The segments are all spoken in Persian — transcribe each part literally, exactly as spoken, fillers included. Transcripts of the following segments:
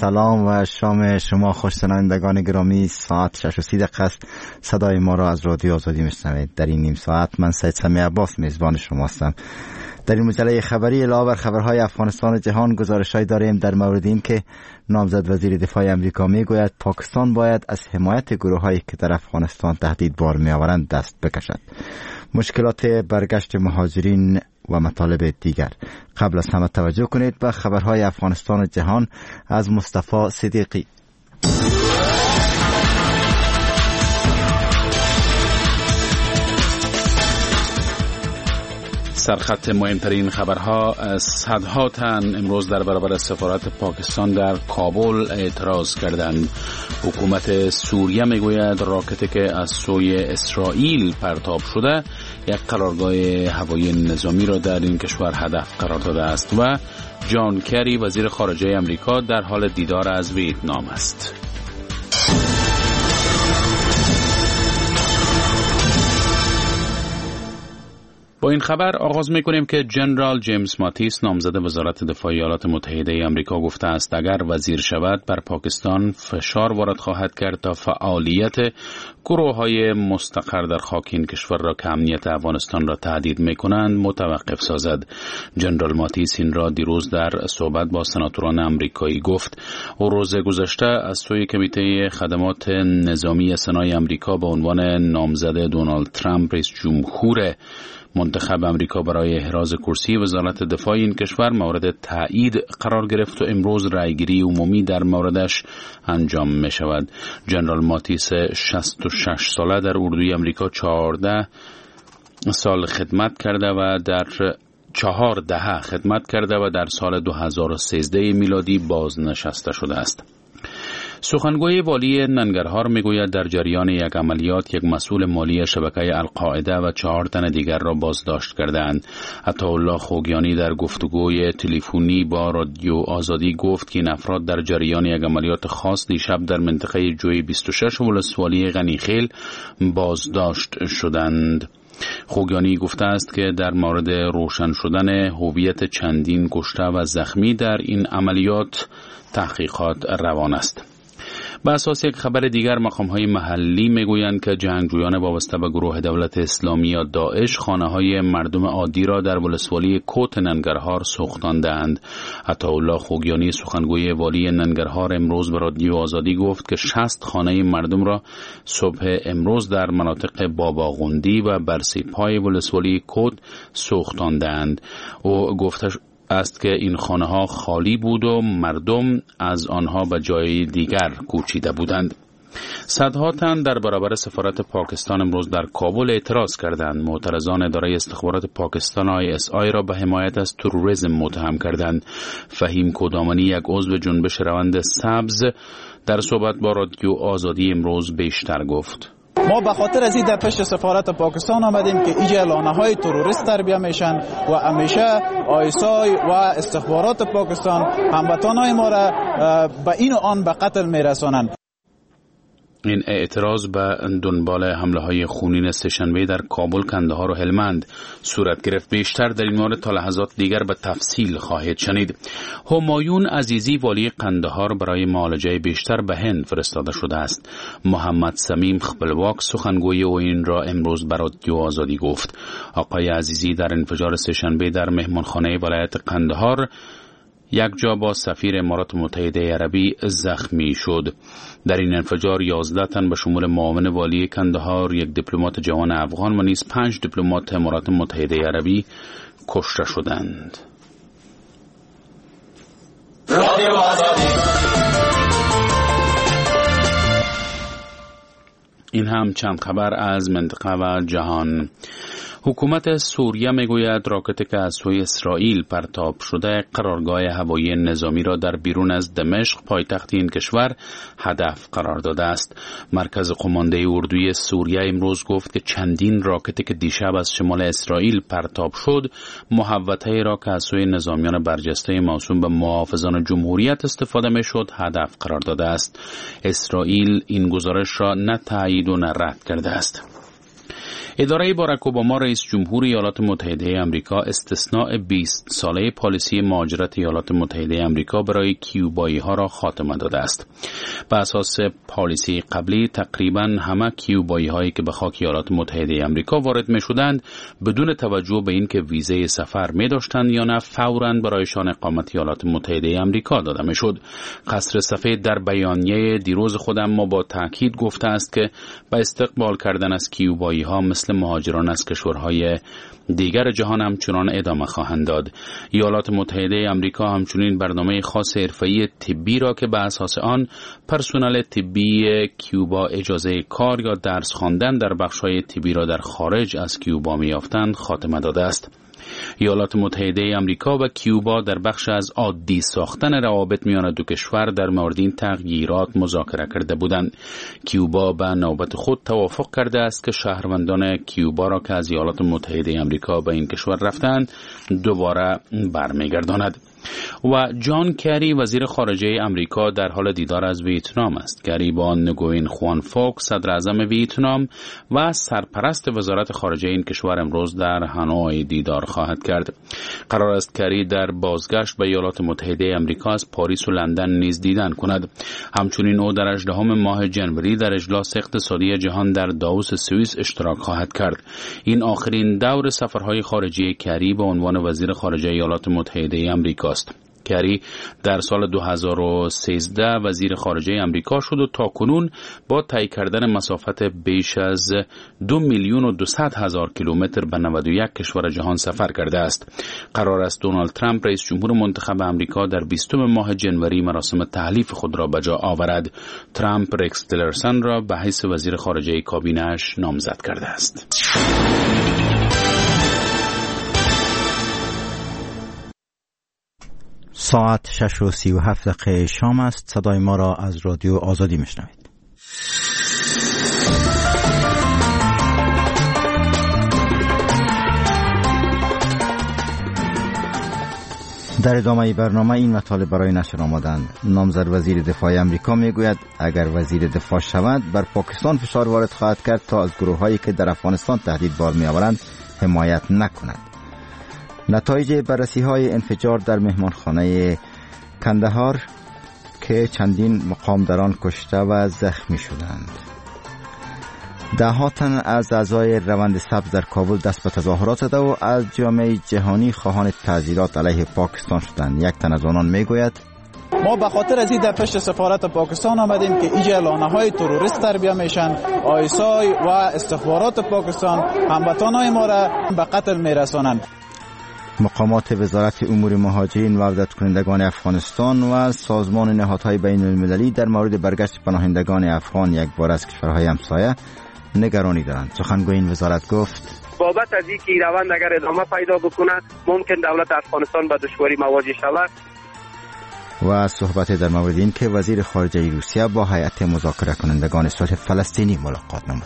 سلام و شام شما خوش شنوندگان گرامی. ساعت شش و سی دقیقه است. صدای ما را از رادیو آزادی میشنوید. در این نیم ساعت من سید سمی عباس میزبان شما هستم. در این مجله خبری علاوه بر خبرهای افغانستان و جهان گزارش‌هایی داریم در مورد این که نامزد وزیر دفاع امریکا میگوید پاکستان باید از حمایت گروه‌هایی که در افغانستان تهدید بار می‌آورند دست بکشد. مشکلات برگشت مهاجرین و مطالب دیگر. قبل از همه توجه کنید به خبرهای افغانستان و جهان از مصطفی صدیقی. سرخط مهمترین خبرها: صدها تن امروز در برابر سفارت پاکستان در کابل اعتراض کردند. حکومت سوریه میگوید راکتی که از سوی اسرائیل پرتاب شده یک قرارگاه هوایی نظامی را در این کشور هدف قرار داده است و جان کری وزیر خارجه امریکا در حال دیدار از ویتنام است. با این خبر آغاز می‌کنیم که جنرال جیمز ماتیس نامزد وزارت دفاع ایالات متحده آمریکا گفته است اگر وزیر شود بر پاکستان فشار وارد خواهد کرد تا فعالیت گروه‌های مستقر در خاک این کشور را که امنیت افغانستان را تهدید می‌کنند متوقف سازد. جنرال ماتیس این را دیروز در صحبت با سناتوران آمریکایی گفت. او روز گذشته از سوی کمیته خدمات نظامی سنای آمریکا به عنوان نامزد دونالد ترامپ رئیس جمهور منتخب امریکا برای احراز کرسی وزارت دفاع این کشور مورد تایید قرار گرفت و امروز رأیگیری عمومی در موردش انجام می شود. جنرال ماتیس شصت و شش ساله در اردوی امریکا چهارده سال خدمت کرده و در چهار دهه خدمت کرده و در سال دو هزار و سیزده میلادی بازنشسته شده است. سخنگوی والی ننگرهار میگوید در جریان یک عملیات یک مسئول مالی شبکه القاعده و چهار تن دیگر را بازداشت کردند. عطاالله خوگیانی در گفتگوی تلفنی با رادیو آزادی گفت که این افراد در جریان یک عملیات خاص دیشب در منطقه جوی بیست و شش ولسوالی غنیخیل بازداشت شدند. خوگیانی گفته است که در مورد روشن شدن هویت چندین کشته و زخمی در این عملیات تحقیقات روان است. به اساس یک خبر دیگر مقام‌های محلی میگویند که جنگجویان وابسته به گروه دولت اسلامی یا داعش خانه‌های مردم عادی را در ولسوالی کوت ننگرهار سوختاندند. عطاالله خوگیانی سخنگوی والی ننگرهار امروز به رادیو آزادی گفت که شصت خانه مردم را صبح امروز در مناطق باباغوندی و برسیپای ولسوالی کوت سوختاندند. او گفته است که این خانه ها خالی بود و مردم از آنها به جای دیگر کوچیده بودند. صدها تن در برابر سفارت پاکستان امروز در کابل اعتراض کردند. معترضان اداره استخبارات پاکستان آی اس آی را به حمایت از تروریسم متهم کردند. فهیم کودامانی یک عضو جنبش روند سبز در صحبت با رادیو آزادی امروز بیشتر گفت. ما به خاطر از این در پشت سفارت پاکستان آمدیم که اینجا لانه های تروریست تربیه میشن و همیشه آیسای و استخبارات پاکستان هموطنان ما را به این و آن به قتل میرسانند. این اعتراض به دنبال حمله های خونین سه‌شنبه در کابل، کندهار و هلمند صورت گرفت. بیشتر در این مورد تا لحظات دیگر به تفصیل خواهید شنید. همایون عزیزی والی قندهار برای معالجه بیشتر به هند فرستاده شده است. محمد سمیم خپلواک سخنگوی او این را امروز بر رادیو آزادی گفت. آقای عزیزی در انفجار سه‌شنبه در مهمانخانه ولایت قندهار یک جا با سفیر امارات متحده عربی زخمی شد. در این انفجار یازده تن به شمول معاون والی کندهار، یک دیپلمات جوان افغان و نیز پنج دیپلمات امارات متحده عربی کشته شدند. این هم چند خبر از منطقه و جهان. حکومت سوریه میگوید راکتی که از سوی اسرائیل پرتاب شده قرارگاه هوایی نظامی را در بیرون از دمشق پایتخت این کشور هدف قرار داده است. مرکز قمانده اردوی سوریه امروز گفت که چندین راکتی که دیشب از شمال اسرائیل پرتاب شد محوطه‌ای را که از سوی نظامیان برجسته موسوم به محافظان جمهوریت استفاده میشد هدف قرار داده است. اسرائیل این گزارش را نه تایید و نه رد کرده است. اداره باراک اوباما رئیس جمهور ایالات متحده آمریکا استثناء بیست ساله پالیسی مهاجرت ایالات متحده آمریکا برای کیوبایی ها را خاتمه داده است. بر اساس پالیسی قبلی تقریبا همه کیوبایی هایی که به خاک ایالات متحده آمریکا وارد می شدند بدون توجه به اینکه ویزه سفر می داشتند یا نه فوراً برایشان اقامت ایالات متحده آمریکا داده می شد. قصر سفید در بیانیه دیروز خود اما با تاکید گفته است که با استقبال کردن از کیوبایی ها مثل مهاجران از کشورهای دیگر جهان همچنان ادامه خواهند داد. ایالات متحده آمریکا همچنین برنامه خاص حرفه‌ای طبی را که به اساس آن پرسنل طبی کیوبا اجازه کار یا درس خواندن در بخش‌های طبی را در خارج از کیوبا می‌یافتند خاتمه داده است. ایالات متحده آمریکا و کیوبا در بخش از عادی ساختن روابط میان دو کشور در مورد این تغییرات مذاکره کرده بودند. کیوبا به نوبت خود توافق کرده است که شهروندان کیوبا را که از ایالات متحده آمریکا به این کشور رفتند دوباره برمیگرداند. و جان کری وزیر خارجه آمریکا در حال دیدار از ویتنام است. کری با نگوین خوان فوک صدر اعظم ویتنام و سرپرست وزارت خارجه این کشور امروز در هانوی دیدار خواهد کرد. قرار است کری در بازگشت به ایالات متحده آمریکا از پاریس و لندن نیز دیدن کند. همچنین او در هجدهم ماه ژانویه در اجلاس اقتصادی جهان در داووس سوئیس اشتراک خواهد کرد. این آخرین دور سفرهای خارجی کری به عنوان وزیر خارجه ایالات متحده آمریکا است. کری در سال دو هزار و سیزده وزیر خارجه آمریکا شد و تاکنون با طی کردن مسافت بیش از دو میلیون و دویست هزار کیلومتر به نود و یک کشور جهان سفر کرده است. قرار است دونالد ترامپ رئیس جمهور منتخب آمریکا در بیستم ماه ژانویه مراسم تحلیف خود را به جا آورد. ترامپ رکس تیلرسن را به حیث وزیر خارجه کابینه‌اش نامزد کرده است. ساعت شش و سی و هفت دقیقه شام است. صدای ما را از رادیو آزادی میشنوید. در ادامه برنامه این مطالب برای نشر آمدند. نامزد وزیر دفاع آمریکا میگوید اگر وزیر دفاع شود بر پاکستان فشار وارد خواهد کرد تا از گروه‌هایی که در افغانستان تهدید بار می‌آورند حمایت نکند. نتایج بررسی‌های انفجار در مهمانخانه کندهار که چندین مقام در آن کشته و زخمی شدند. ده ها تن از اعضای روند سبز در کابل دست به تظاهرات زده و از جامعه جهانی خواهان تعزیرات علیه پاکستان شدند. یک تن از آنان میگوید ما به خاطر از این در پشت سفارت پاکستان آمدیم که اینجا لانه های تروریست تربیه میشن. آیسای و استخبارات پاکستان هموطنان ما را به قتل میرسانند. مقامات وزارت امور مهاجرین و عودت کنندگان افغانستان و سازمان نهادهای بین المللی در مورد برگشت پناهندگان افغان یک بار از کشورهای همسایه نگرانی دارند. سخنگوی این وزارت گفت بابت از اینکه این روند اگر ادامه پیدا بکنه ممکن دولت افغانستان به دشواری مواجه شود. و صحبت در مورد این که وزیر خارجه روسیه با هیئت مذاکره کنندگان صلح فلسطینی ملاقات نمود.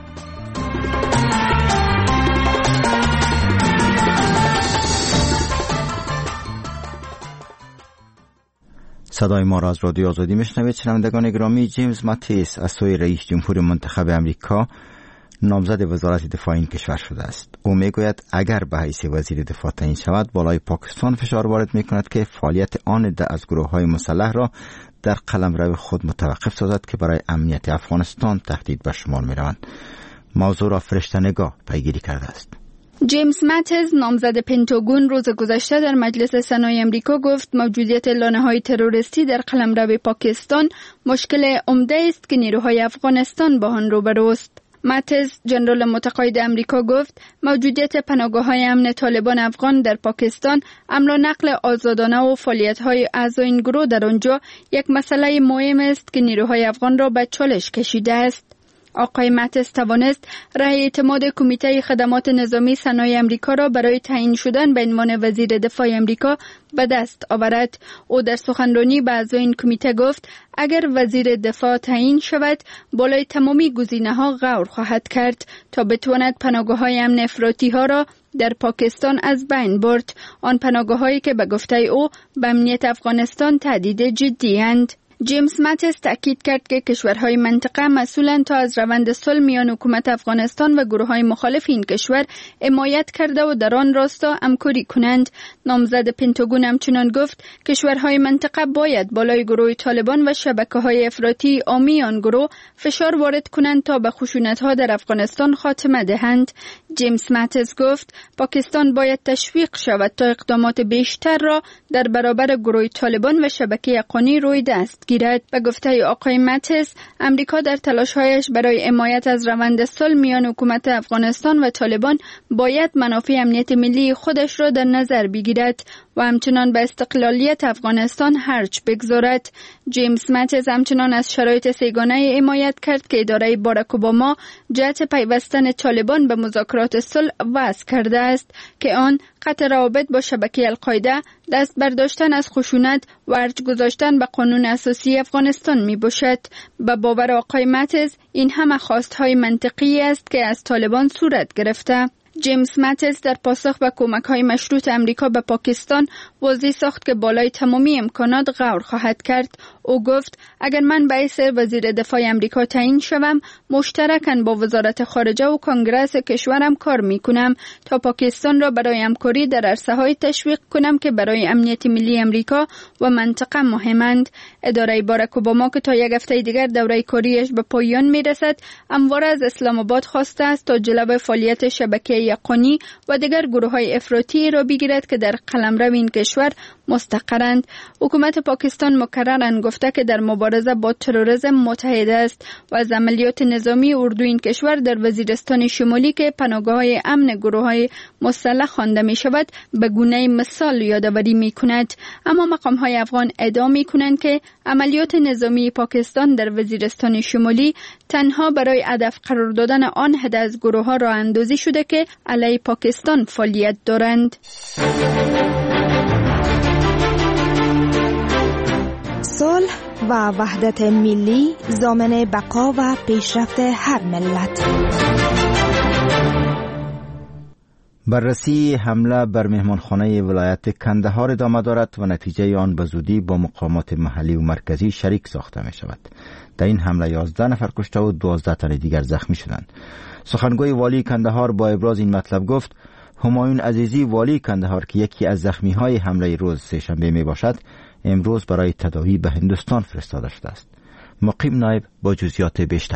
صدای ما را از رادیو آزادی میشنوید. شنوندگان گرامی، جیمز ماتیس از سوی رئیس جمهور منتخب آمریکا نامزد وزارت دفاع این کشور شده است. او میگوید اگر به حیث وزیر دفاع تعیین شود بالای پاکستان فشار وارد میکند که فعالیت آن ده از گروه‌های مسلح را در قلمرو خود متوقف سازد که برای امنیت افغانستان تهدید به شمار میروند. موضوع را فرشته نگاه پیگیری کرده است. جیمز ماتیس نامزد پنتاگون روز گذشته در مجلس سنای امریکا گفت موجودیت لانه‌های تروریستی در قلمرو پاکستان مشکل عمده است که نیروهای افغانستان با آن روبروست. ماتیس ژنرال متقاعد امریکا گفت موجودیت پناهگاه‌های امن طالبان افغان در پاکستان، حمل و نقل آزادانه و فعالیت‌های اعضای این گروه در آنجا یک مسئله مهم است که نیروهای افغان را به چالش کشیده است. آقای ماتیس توانست رأی اعتماد کمیته خدمات نظامی سنای امریکا را برای تعیین شدن به عنوان وزیر دفاع امریکا به دست آورد. او در سخنرانی به اعضای این کمیته گفت اگر وزیر دفاع تعیین شود بالای تمامی گزینه‌ها غور خواهد کرد تا بتواند پناهگاه‌های امن افراطی ها را در پاکستان از بین برد. آن پناهگاه‌هایی که به گفته او به امنیت افغانستان تهدید جدی اند. جیمز ماتیس تاکید کرد که کشورهای منطقه مسئولند تا از روند صلح میان حکومت افغانستان و گروه‌های مخالف این کشور حمایت کرده و در آن راستا همکاری کنند. نامزد پنتاگون همچنان گفت کشورهای منطقه باید بالای گروه طالبان و شبکه‌های افراطی عامی آن گروه فشار وارد کنند تا به خشونت‌ها در افغانستان خاتمه دهند. جیمز ماتیس گفت پاکستان باید تشویق شود تا اقدامات بیشتر را در برابر گروه طالبان و شبکه حقانی روی دست گیرد. به گفته آقای ماتیس، امریکا در تلاش‌هایش برای حمایت از روند صلح میان حکومت افغانستان و طالبان باید منافع امنیت ملی خودش را در نظر بگیرد و همچنان به استقلالیت افغانستان خرج بگذارد. جیمز ماتیس همچنان از شرایط سه‌گانه حمایت کرد که اداره باراک اوباما جهت پیوستن طالبان به مذاکرات صلح وضع کرده است که آن قطع روابط با شبکه القاعده، دست برداشتن از خشونت و ارج گذاشتن به قانون اساسی افغانستان می باشد. به باور آقای ماتیس این همه خواستهای منطقی است که از طالبان صورت گرفته. جیمز ماتیس در پاسخ به کمک‌های مشروط امریکا به پاکستان واضح ساخت که بالای تمامی امکانات غور خواهد کرد. او گفت اگر من به حیث وزیر دفاع امریکا تعیین شوم، مشترکاً با وزارت خارجه و کنگره کشورم کار می‌کنم تا پاکستان را برای همکاری در عرصه‌های تشویق کنم که برای امنیت ملی امریکا و منطقه مهمند. اداره باراک اوباما که تا یک هفته دیگر دوره کاریش به پایان می‌رسد، همواره از اسلام آباد خواسته است تا جلوی فعالیت شبکه یقانی و دیگر گروه‌های افراطی را بگیرد که در قلمرو این کشور مستقرند. حکومت پاکستان مکرراً گفته که در مبارزه با تروریسم متحد است و از عملیات نظامی اردو این کشور در وزیرستان شمالی که پناهگاه‌های امن گروه‌های مسلح خوانده می‌شود به گونه مثال یادآوری می‌کند. اما مقام‌های افغان ادعا می‌کنند که عملیات نظامی پاکستان در وزیرستان شمالی تنها برای هدف قرار دادن آن حد از گروه‌ها راه اندازی شده که علیه پاکستان فعالیت دارند. صلح و وحدت ملی ضامن بقا و پیشرفت هر ملت. بررسی حمله بر مهمانخانه ولایت کندهار ادامه دارد و نتیجه آن به زودی با مقامات محلی و مرکزی شریک ساخته می شود. در این حمله یازده نفر کشته و دوازده تن دیگر زخمی شدند. سخنگوی والی کندهار با ابراز این مطلب گفت همایون عزیزی والی کندهار که یکی از زخمی های حمله روز سه‌شنبه می باشد، امروز برای تداوی به هندوستان فرستاده شده است. مقیم نایب با جزئیات بیشتر.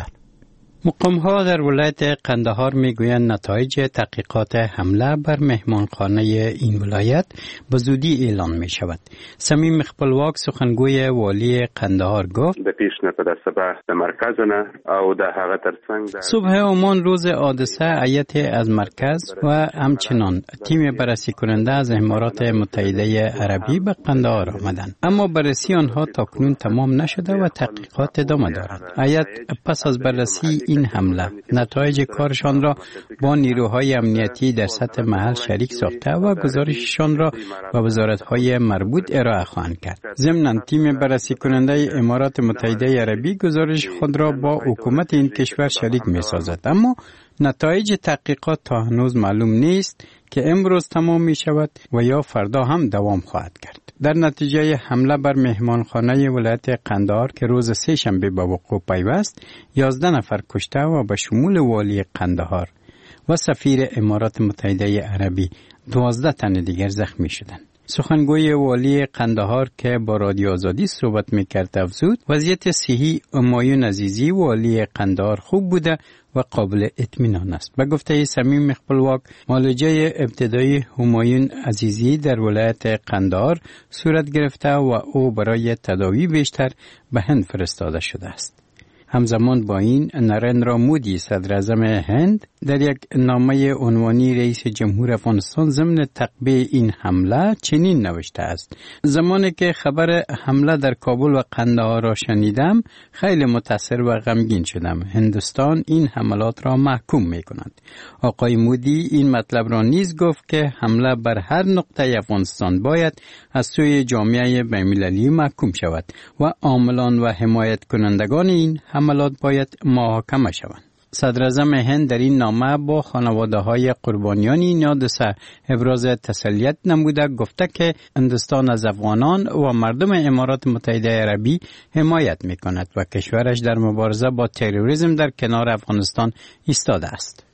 مقام‌ها در ولایت قندهار میگویند نتایج تحقیقات حمله بر مهمانخانه این ولایت به زودی اعلان می شود. سمیم خپلواک سخنگوی والی قندهار گفت د پیش نه په دسبه د مرکز نه او د هغه ترڅنګ صبح همان روز حادثه هیئت از مرکز و همچنان تیم بررسی کننده از امارات متحده عربی به قندهار آمدند، اما بررسی آنها تاکنون تمام نشده و تحقیقات ادامه دارد. هیئت پس از بررسی این حمله نتایج کارشان را با نیروهای امنیتی در سطح محل شریک ساخته و گزارششان را به وزارت‌های مربوط ارائه خواهند کرد. ضمناً تیم بررسی کننده امارات متحده عربی گزارش خود را با حکومت این کشور شریک می‌سازد، اما نتایج تحقیقات تا هنوز معلوم نیست که امروز تمام می شود و یا فردا هم دوام خواهد کرد. در نتیجه حمله بر مهمانخانه ولایت قندهار که روز سه شنبه به وقوع پیوست، یازده نفر کشته و به شمول والی قندهار و سفیر امارات متحده عربی دوازده تن دیگر زخمی شدند. سخنگوی والی قندهار که با رادیو آزادی صحبت میکرد افزود وضعیت صحی همایون عزیزی والی قندهار خوب بوده و قابل اطمینان است. به گفته سمیم خپلواک، معالجه ابتدایی همایون عزیزی در ولایت قندهار صورت گرفته و او برای تداوی بیشتر به هند فرستاده شده است. همزمان با این نریندرا مودی صدر اعظم هند در یک نامه عنوانی رئیس جمهور افغانستان ضمن تقبیح این حمله چنین نوشته است: زمانی که خبر حمله در کابل و قندهار را شنیدم خیلی متاثر و غمگین شدم. هندوستان این حملات را محکوم می کند. آقای مودی این مطلب را نیز گفت که حمله بر هر نقطه افغانستان باید از سوی جامعه بین‌المللی محکوم شود و عاملان و حمایت کنندگان این حملات باید محاکمه شوند. صدر اعظم هند در این نامه با خانواده های قربانیان این حادثه ابراز تسلیت نموده گفته که هندوستان از افغانان و مردم امارات متحده عربی حمایت می کند و کشورش در مبارزه با تروریسم در کنار افغانستان ایستاده است.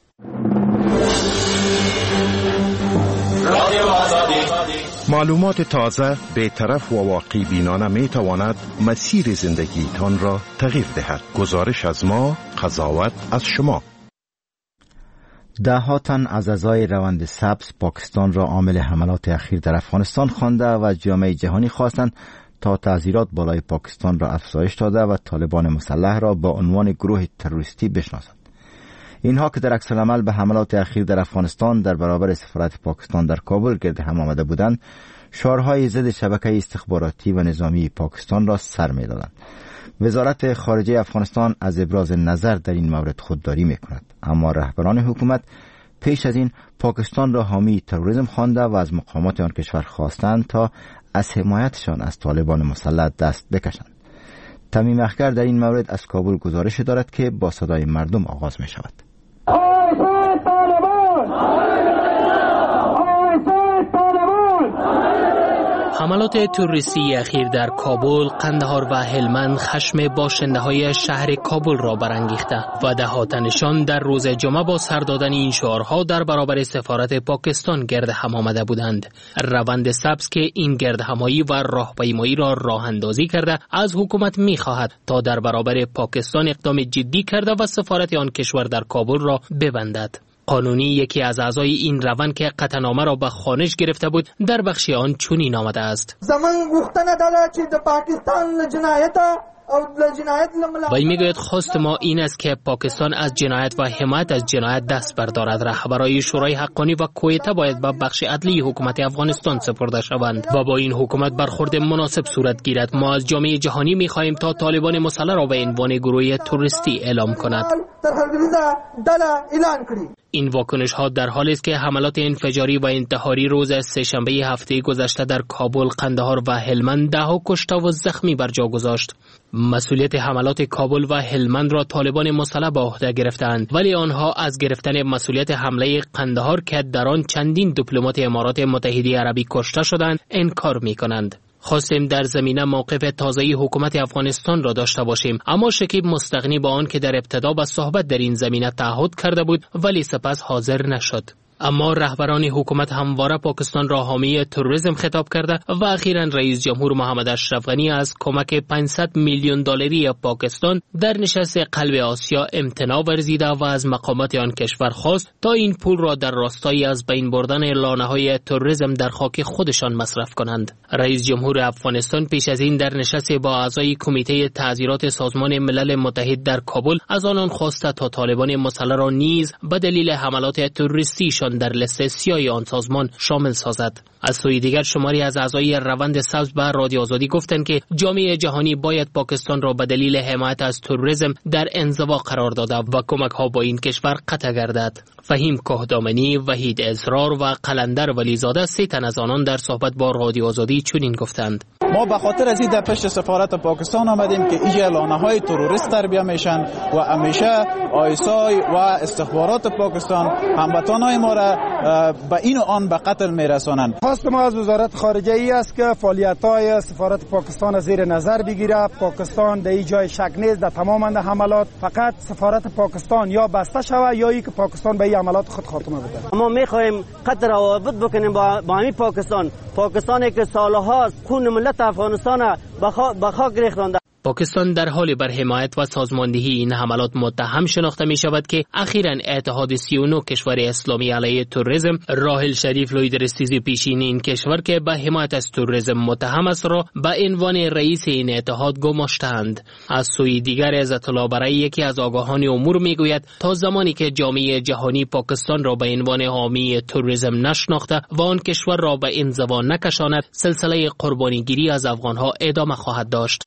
معلومات تازه، بی‌طرف و واقعی بینانه می تواند مسیر زندگی تان را تغییر دهد. گزارش از ما، قضاوت از شما. ده ها تن از اعضای روند سبز پاکستان را عامل حملات اخیر در افغانستان خوانده و از جامعه جهانی خواستند تا تعزیرات بالای پاکستان را افزایش داده و طالبان مسلح را با عنوان گروه تروریستی بشناسند. اینها که در عکس العمل به حملات اخیر در افغانستان در برابر سفارت پاکستان در کابل گرد هم آمده بودند، شعارهای ضد شبکه استخباراتی و نظامی پاکستان را سر می‌دادند. وزارت خارجه افغانستان از ابراز نظر در این مورد خودداری می‌کند، اما رهبران حکومت پیش از این پاکستان را حامی تروریسم خوانده و از مقامات آن کشور خواستند تا از حمایتشان از طالبان مسلح دست بکشند. تمیم اخگر در این مورد از کابل گزارش دارد که با صدای مردم آغاز می شود. حملات تروریستی اخیر در کابل، قندهار و هلمند خشم باشنده‌های شهر کابل را برانگیخته و ده‌ها تنشان در روز جمعه با سر دادن این شعارها در برابر سفارت پاکستان گرد هم آمده بودند. روند سبز که این گردهمایی و راهپیمایی را راه اندازی کرده، از حکومت می‌خواهد تا در برابر پاکستان اقدام جدی کرده و سفارت آن کشور در کابل را ببندد. قانونی یکی از اعضای این روند که قطعنامه را به خوانش گرفته بود در بخش آن چنین آمده است: زمان غوښتنه ده چې د پاکستان جنایت و این میگوید خواست ما این است که پاکستان از جنایت و حمایت از جنایت دست بردارد. رهبرای شورای حقانی و کویته باید به بخش عدلی حکومت افغانستان سپرده شوند و با این حکومت برخورد مناسب صورت گیرد. ما از جامعه جهانی میخواهیم تا طالبان مسلح را به عنوان گروه تروریستی اعلام کند. این واکنش ها در حالی است که حملات انفجاری و انتحاری روز سه‌شنبه هفته گذشته در کابل، قندهار و هلمند ده ها کشته و زخمی بر جا گذاشت. مسئولیت حملات کابل و هلمند را طالبان مسلح به عهده گرفتند، ولی آنها از گرفتن مسئولیت حمله قندهار که در آن چندین دیپلمات امارات متحده عربی کشته شدند انکار می‌کنند. خواستیم در زمینه موقف تازه حکومت افغانستان را داشته باشیم، اما شکیب مستغنی با آن که در ابتدا به صحبت در این زمینه تعهد کرده بود ولی سپس حاضر نشد. اما رهبران حکومت همواره پاکستان را حامی تروریسم خطاب کرده و اخیراً رئیس جمهور محمد اشرف غنی از کمک پانصد میلیون دلاری پاکستان در نشست قلب آسیا امتناع ورزیده و از مقامات آن کشور خواست تا این پول را در راستای از بین بردن لانه‌های تروریسم در خاک خودشان مصرف کنند. رئیس جمهور افغانستان پیش از این در نشست با اعضای کمیته تعزیرات سازمان ملل متحد در کابل از آنان خواسته تا طالبان مسلح را نیز به دلیل حملات تروریستیشان در لیست سیاه آن سازمان شامل سازد. از سوی دیگر شماری از اعضای روند سبز به رادیو آزادی گفتند که جامعه جهانی باید پاکستان را به دلیل حمایت از تروریسم در انزوا قرار داده و کمک ها با این کشور قطع گردد. فهیم کهدامنی، وحید اصرار و قلندر ولیزاده سه تن از آنان در صحبت با رادیو آزادی چنین گفتند: ما به خاطر از این در پشت سفارت پاکستان آمدیم که اینجا لانه‌های تروریست تربیه میشن و همیشه آیسای و استخبارات پاکستان هموطنان ما را به این و آن به قتل میرسانند. خواست ما از وزارت خارجه ای است که فعالیت‌های سفارت پاکستان زیر نظر بگیره. پاکستان در این جای شک نیست در تمام حملات فقط سفارت پاکستان یا بسته شود یا ای که پاکستان به این حملات خود خاتمه بده. ما می‌خوایم قطع روابط بکنیم با با همین پاکستان، پاکستانی که سال‌هاست خون ملت افغانستان به خاک ریختند. پاکستان در حال بر حمایت و سازماندهی این حملات متهم شناخته می شود که اخیراً اتحاد سی و نه کشور اسلامی علیه تروریسم راحل شریف لویدرستیزی پیشین این کشور که به حمایت از تروریسم متهم است را به عنوان رئیس این اتحاد گماشتند. از سوی دیگر عزت الله برای یکی از آگاهان امور می گوید تا زمانی که جامعه جهانی پاکستان را به عنوان حامی تروریسم نشناخته و آن کشور را به انزوا نکشاند، سلسله قربانیگیری از افغانها ادامه خواهد داشت.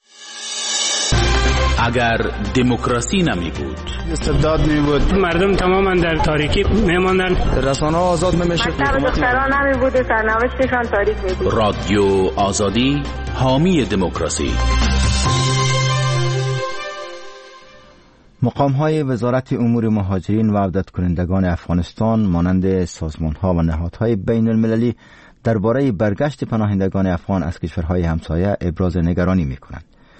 اگر دموکراسی نمی بود، استبداد می بود، مردم تماما در تاریکی می ماندند، رسانه ها آزاد نمی شد، دختران نمی بود، سرنوشتشان تاریک می بود. رادیو آزادی، حامی دموکراسی. مقام‌های وزارت امور مهاجرین و عودت کنندگان افغانستان مانند سازمان‌ها و نهادهای بین المللی درباره برگشت پناهندگان افغان از کشورهای همسایه ابراز نگرانی می‌کنند.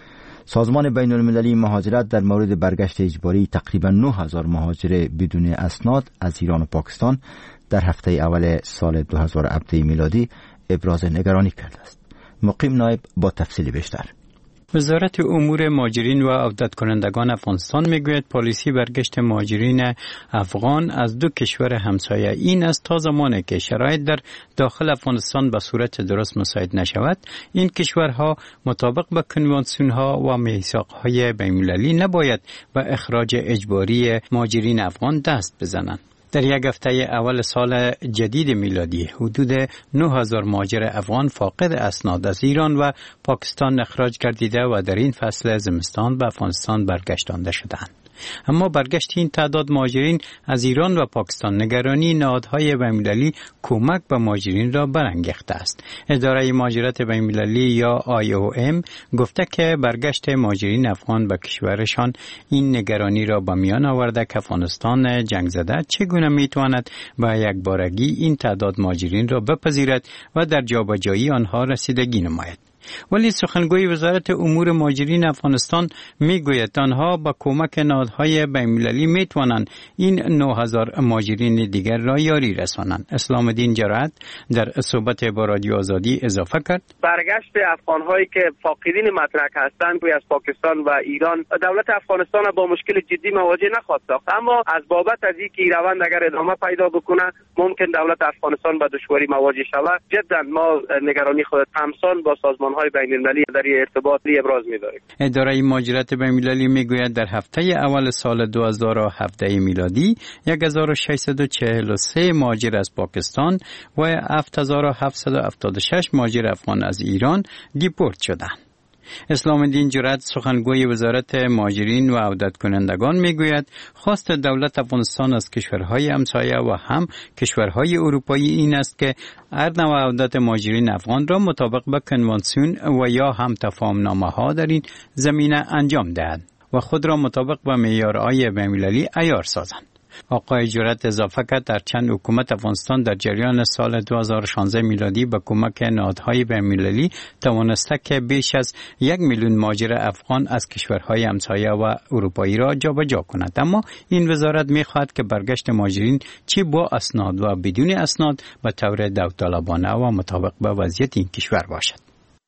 سازمان بین المللی مهاجرت در مورد برگشت اجباری تقریباً نه هزار مهاجر بدون اسناد از ایران و پاکستان در هفته اول سال دو هزار و هفده میلادی ابراز نگرانی کرده است. مقیم نایب با تفصیل بیشتر. وزارت امور مهاجرین و عودت کنندگان افغانستان میگوید پالیسی برگشت مهاجرین افغان از دو کشور همسایه این است تا زمانی که شرایط در داخل افغانستان به صورت درست مساعد نشود این کشورها مطابق با کنوانسیون‌ها و میثاق‌های بین‌المللی نباید به اخراج اجباری مهاجرین افغان دست بزنند. در یک هفته اول سال جدید میلادی حدود نه هزار مهاجر افغان فاقد اسناد از ایران و پاکستان اخراج گردیده و در این فصل زمستان به افغانستان برگشتانده شدند. اما برگشت این تعداد مهاجرین از ایران و پاکستان نگرانی نهادهای بین‌المللی کمک به مهاجرین را برانگیخته است. اداره مهاجرت بین‌المللی یا آی او ام گفته که برگشت مهاجرین افغان به کشورشان این نگرانی را به میان آورده که افغانستان جنگ زده چگونه میتواند به یک بارگی این تعداد مهاجرین را بپذیرد و در جابجایی آنها رسیدگی نماید. ولی سخنگوی وزارت امور مهاجرین افغانستان میگوید آنها با کمک نهادهای بین‌المللی میتوانند این نه هزار مهاجرین دیگر را یاری رسانند. اسلام الدین جرأت در صحبت با رادیو آزادی اضافه کرد برگشت افغان‌هایی که فاقدین مدرک هستند گویا از پاکستان و ایران دولت افغانستان با مشکل جدی مواجه نخواهد ساخت، اما از بابت از اینکه این روند اگر ادامه پیدا بکنه ممکن دولت افغانستان با دشواری مواجه شود. جدا ما نگرانی خود همسان با سازمان های بین المللی در ارتباطی ابراز می‌داریم. اداره مهاجرت بین المللی میگوید در هفته اول سال دو هزار و هفده میلادی هزار و ششصد و چهل و سه مهاجر از پاکستان و هفت هزار و هفتصد و هفتاد و شش مهاجر افغان از ایران دیپورت شدند. اسلام الدین جرأت سخنگوی وزارت مهاجرین و عودت کنندگان میگوید خواست دولت افغانستان از کشورهای همسایه و هم کشورهای اروپایی این است که هر نوع عودت مهاجرین افغان را مطابق با کنوانسیون و یا هم تفاهمنامه ها در این زمینه انجام دهند و خود را مطابق با معیارهای بین‌المللی عیار سازند. آقای جرأت اضافه کرد در چند حکومت افغانستان در جریان سال دو هزار و شانزده میلادی با کمک نهادهای بین‌المللی توانسته که بیش از یک میلیون مهاجر افغان از کشورهای همسایه و اروپایی را جابجا کند. اما این وزارت می‌خواهد که برگشت مهاجرین چه با اسناد و بدون اسناد به طور داوطلبانه و مطابق با وضعیت این کشور باشد.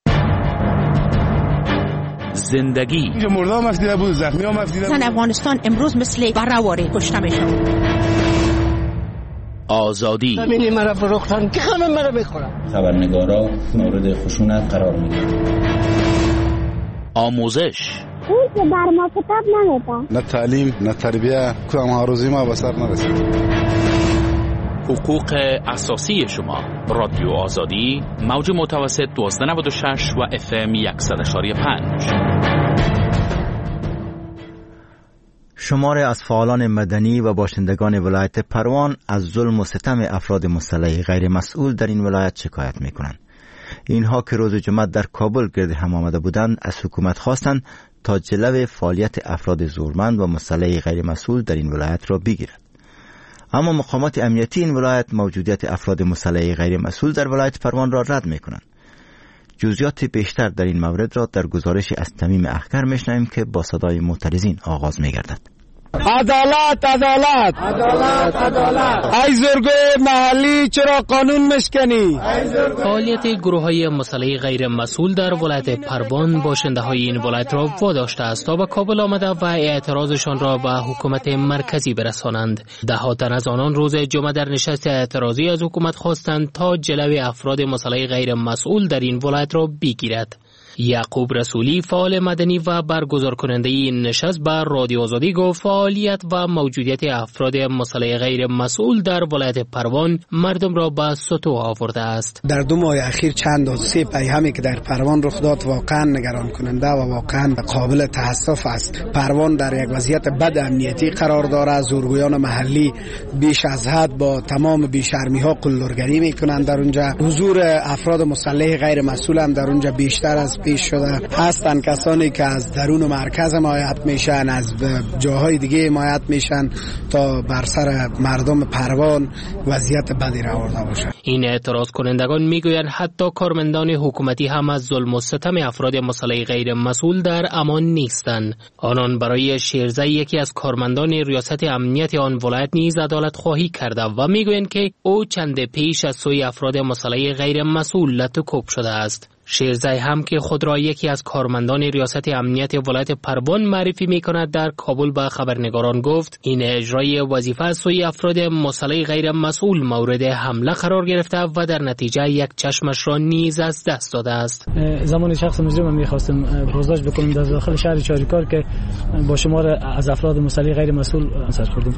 زندگی اینجا مردم مفدیده بود، زخمی ها مفدیده بود. زن افغانستان امروز مثل برهواری کشته میشن. آزادی زمینی مرا فروختن که همه مرا میخورن. خبرنگارا مورد خشونت قرار میگیرن. آموزش اون که بر ما کتاب نمیده. نه تعلیم نه تربیه کدام هاروزی ما به سر نرسید. حقوق اساسی شما. رادیو آزادی موج متوسط دوازده نود و شش و اف ام صد و پنج. شماری از فعالان مدنی و باشندگان ولایت پروان از ظلم و ستم افراد مسلح غیر مسئول در این ولایت شکایت می کنند. اینها که روز جمعه در کابل گرد هم آمده بودند از حکومت خواستند تا جلو فعالیت افراد زورمند و مسلح غیر مسئول در این ولایت را بگیرد. اما مقامات امنیتی این ولایت موجودیت افراد مسلح غیر مسئول در ولایت پروان را رد می کنند. جزئیات بیشتر در این مورد را در گزارش از تمیم اخگر میشنویم که با صدای معترضین آغاز می گردد. عدالت عدالت عدالت عدالت ای زورگوی محلی چرا قانون مشکنی؟ فعالیت گروه‌های مسلح غیر مسئول در ولایت پروان باشنده های این ولایت را واداشته است تا به کابل آمده و اعتراضشان را به حکومت مرکزی برسانند. ده‌ها تن از آنان روز جمعه در نشست اعتراضی از حکومت خواستند تا جلوی افراد مسلح غیر مسئول در این ولایت را بگیرد. یعقوب رسولی فعال مدنی و برگزار کننده این نشست به رادیو آزادی گفت فعالیت و موجودیت افراد مسلح غیر مسئول در ولایت پروان مردم را به سطوح آورده است. در دو ماه اخیر چند حادثه پیهمی که در پروان رخ داد واقعا نگران کننده و واقعا قابل تاسف است. پروان در یک وضعیت بد امنیتی قرار دارد. زورگویان محلی بیش از حد با تمام بیشرمی ها قلدرگری میکنند در اونجا. حضور افراد مسلح غیر مسئول هم در اونجا بیشتر از پیش شده. هستن کسانی که از درون و مرکز حمایت میشن، از جاهای دیگه حمایت میشن تا بر سر مردم پروان وضعیت بدی را آورده باشند. این اعتراض کنندگان میگویند حتی کارمندان حکومتی هم از ظلم و ستم افراد مسلح غیر مسئول در امان نیستند. آنان برای شیرزه یکی از کارمندان ریاست امنیت آن ولایت نیز عدالت خواهی کرده و میگویند که او چند پیش از سوی افراد مسلح غیر مسئول لطوکوب شده است. شیرزای هم که خود را یکی از کارمندان ریاست امنیت ولایت پروان معرفی می کند در کابل به خبرنگاران گفت این اجرای وظیفه از سوی افراد مسلح غیر مسئول مورد حمله قرار گرفته و در نتیجه یک چشمش را نیز از دست داده است. زمان شخص مجرم می خواستم بازداشت بکنم در داخل شهر چاریکار که با شمار از افراد مسلح غیر مسئول سر خوردیم.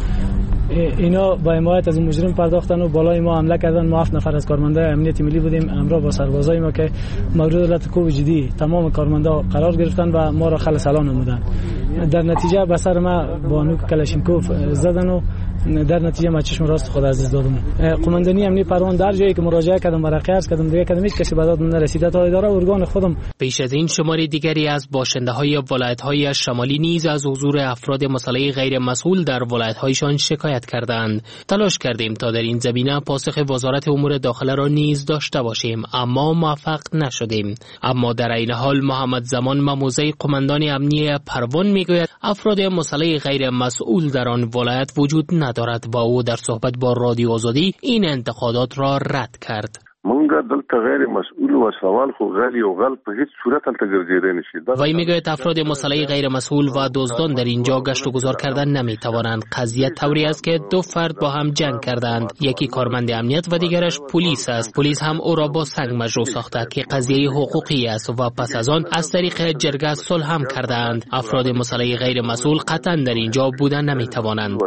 اینا با حمایت از مجرم پرداختن و بالای ما حمله کردن. ما هفت نفر از کارمندان امنیت ملی بودیم همراه با سربازای ما که مورد لطکوب جدی تمام کارمندا قرار گرفتن و ما را خلع سلا نمودن. در نتیجه به سر ما با نوک کلاشینکوف زدن و در نتیجه ما چشم راست خود عزیز دادم. قماندانی امنیت پروان در جایی که مراجعه کردم و رقیه کردم دیگه کردم هیچ کسی به داد نرسید تا اداره ارگان خودم. پیش از این شماری دیگری از باشنده های ولایت های شمالی نیز از حضور افراد مسلح غیر مسئول در ولایت هایشان شکایت کردند. تلاش کردیم تا در این زمینه پاسخ وزارت امور داخله را نیز داشته باشیم اما موفق نشدیم. اما در این حال محمد زمان مموزه قماندان امنیت پروان میگوید افراد مسلح غیر مسئول در آن ولایت وجود ندارد و او در صحبت با رادیو آزادی این انتقادات را رد کرد. مونږ دلته غیر مسئول و سوال خو غلی او غل په هیڅ صورت هلته ګرځیدای نشي. وی میگوید افراد مسلح غیر مسئول و دزدان در اینجا گشت و گذار کردن نمیتوانند. قضیه طوری است که دو فرد با هم جنگ کردند. یکی کارمند امنیت و دیگرش پلیس است. پلیس هم او را با سنگ مجروح ساخته که قضیه حقوقی است و پس از آن از طریق جرگه صلح هم کردند. افراد مسلح غیر مسئول قطعا در اینجا بودن نمیتوانند.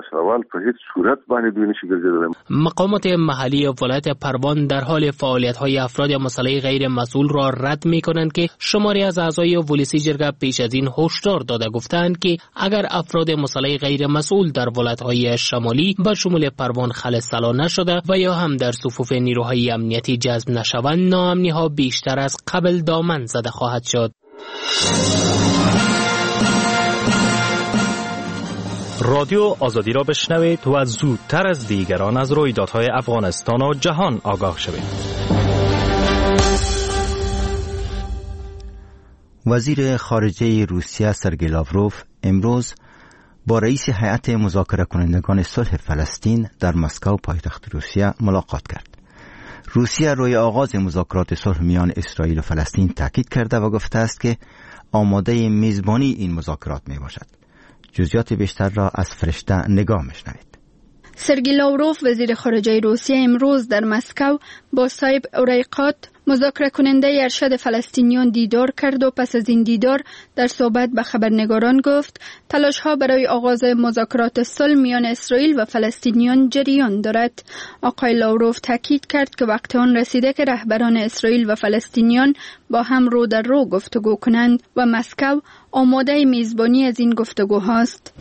مقامات محلی ولایت پروان در حال فعالیت‌های افراد مسلح غیر مسئول را رد می‌کنند که شماری از اعضای ولسی جرگه پیش از این هشدار داده گفتند که اگر افراد مسلح غیر مسئول در ولایت‌های شمالی به شمول پروان خلع سلا نشده و یا هم در صفوف نیروهای امنیتی جذب نشوند ناامنی‌ها بیشتر از قبل دامن زده خواهد شد. رادیو آزادی را بشنوید و زودتر از دیگران از رویدادهای افغانستان و جهان آگاه شوید. وزیر خارجه روسیه سرگئی لاوروف امروز با رئیس هیئت مذاکره کنندگان صلح فلسطین در مسکو پایتخت روسیه ملاقات کرد. روسیه روی آغاز مذاکرات صلح میان اسرائیل و فلسطین تاکید کرده و گفته است که آماده میزبانی این مذاکرات می باشد. جزئیات بیشتر را از فرشته نگاه میشنوید. سرگئی لاوروف وزیر خارجه روسیه امروز در مسکو با صاحب اوریقات مذاکره کننده ارشد فلسطینیان دیدار کرد و پس از این دیدار در صحبت به خبرنگاران گفت تلاش ها برای آغاز مذاکرات صلح میان اسرائیل و فلسطینیان جریان دارد. آقای لاوروف تاکید کرد که وقت آن رسیده که رهبران اسرائیل و فلسطینیان با هم رو در رو گفتگو کنند و مسکو آماده میزبانی از این گفتگوهاست.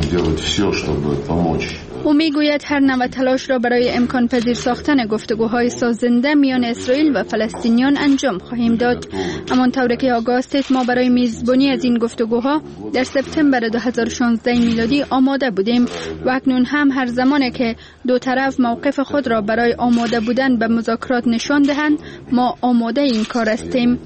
او میگوید هر نوع تلاش را برای امکان پذیر ساختن گفتگوهای سازنده میان اسرائیل و فلسطینیان انجام خواهیم داد. همانطور که آگاه است ما برای میزبانی از این گفتگوها در سپتامبر دو هزار و شانزده میلادی آماده بودیم و اکنون هم هر زمانی که دو طرف موقف خود را برای آماده بودن به مذاکرات نشان دهند ما آماده این کار هستیم.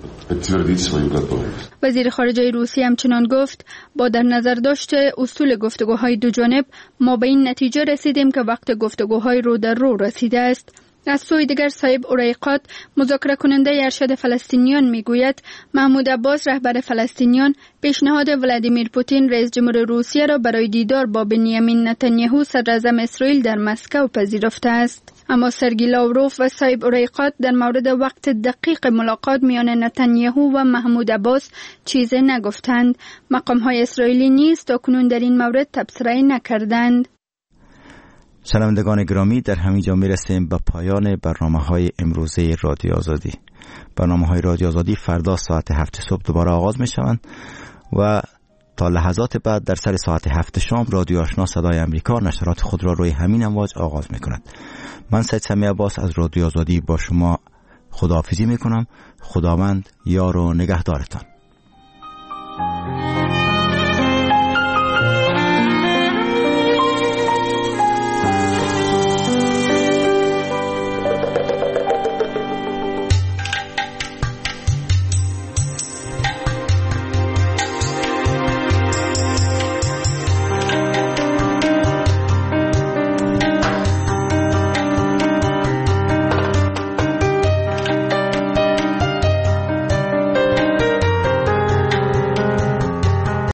وزیر خارجه روسیه همچنان گفت با در نظر داشت اصول گفتگوهای دو جانب ما به این نتیجه رسیدیم که وقت گفتگوهای رو در رو رسیده است. از سوی دیگر صاحب اوریقات مذاکره کننده ارشد فلسطینیان میگوید محمود عباس رهبر فلسطینیان پیشنهاد ولادیمیر پوتین رئیس جمهور روسیه را برای دیدار با بنیامین نتانیاهو صدراعظم اسرائیل در مسکو پذیرفته است. اما سرگئی لاوروف و صاحب اوریقات در مورد وقت دقیق ملاقات میان نتانیاهو و محمود عباس چیزی نگفتند. مقام‌های اسرائیلی نیز تاکنون در این مورد تبصره نکردند. شنوندگان گرامی، در همینجا میرسیم به پایان برنامه‌های امروزه رادیو آزادی. برنامه‌های رادیو آزادی فردا ساعت هفت صبح دوباره آغاز می‌شوند و تا لحظات بعد در سر ساعت هفت شام رادیو آشنا صدای امریکا نشرات خود را روی همین امواج آغاز می‌کند. من سید سمیع عباس از رادیو آزادی با شما خداحافظی می‌کنم. خداوند یار و نگهدارتان.